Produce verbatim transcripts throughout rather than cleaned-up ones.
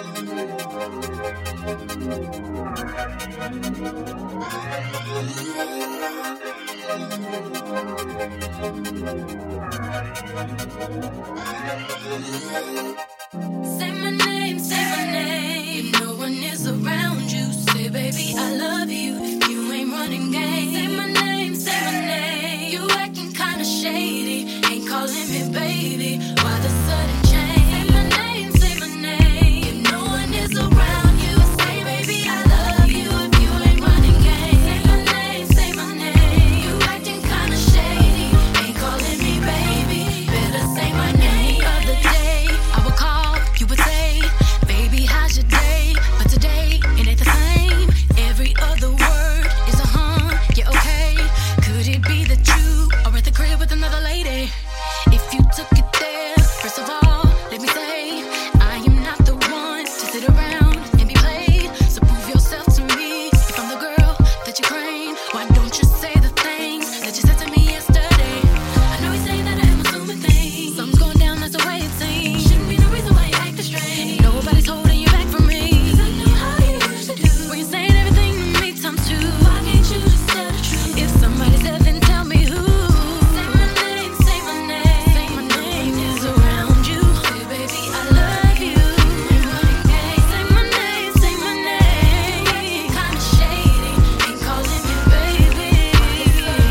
Say my name, say my name. If no one is around you, say baby I love you. If you ain't running game, say my name, say my name. You acting kinda shady, ain't calling me baby. Why the sudden change? Say my name, say my name. If no one is around you, say baby I love you. If you ain't running game, say my name, say my name. You acting kinda shady, ain't calling me baby. Better say my name. The other day I would call, you would say, baby how's your day? But today it ain't the same. Every other word is a huh, yeah okay. Could it be that you are at the crib with another lady? If you took it there, first of all, let me say, I am not the one to sit around and be played. So prove yourself to me. If I'm the girl that you claim, why don't you say the things that you said to me yesterday? I know you say that I am assuming things. Something's going down, that's the way it seems. Shouldn't be no reason why you acting strange. Nobody's holding you back from me. 'Cause I know how you used to do. When you're saying everything to me times two. Why can't you just tell the truth? If somebody said, then tell me who. Say my name, say my name. Say my name is around you. Say baby I love you. Ain't running game. Say my name, say my name. Kinda shady, ain't calling me baby. Say my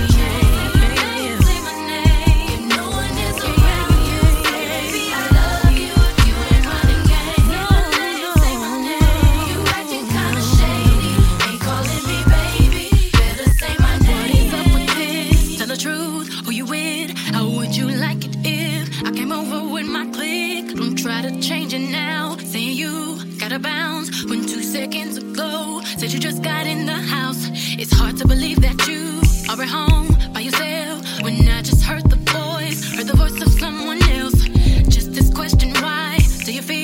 name, say my name. If no one is around you, say baby I love you. If you ain't running game. Say my name, say my name. You acting kinda shady, ain't calling me baby. Better say my name. What is up with this? Tell the truth, who you with? How would you like it if I came over with my clique? Don't try to change it now. Saying you gotta bounce when two seconds ago said you just got in the house. It's hard to believe that you are at home by yourself when I just heard the voice, heard the voice of someone else. Just this question, why do you feel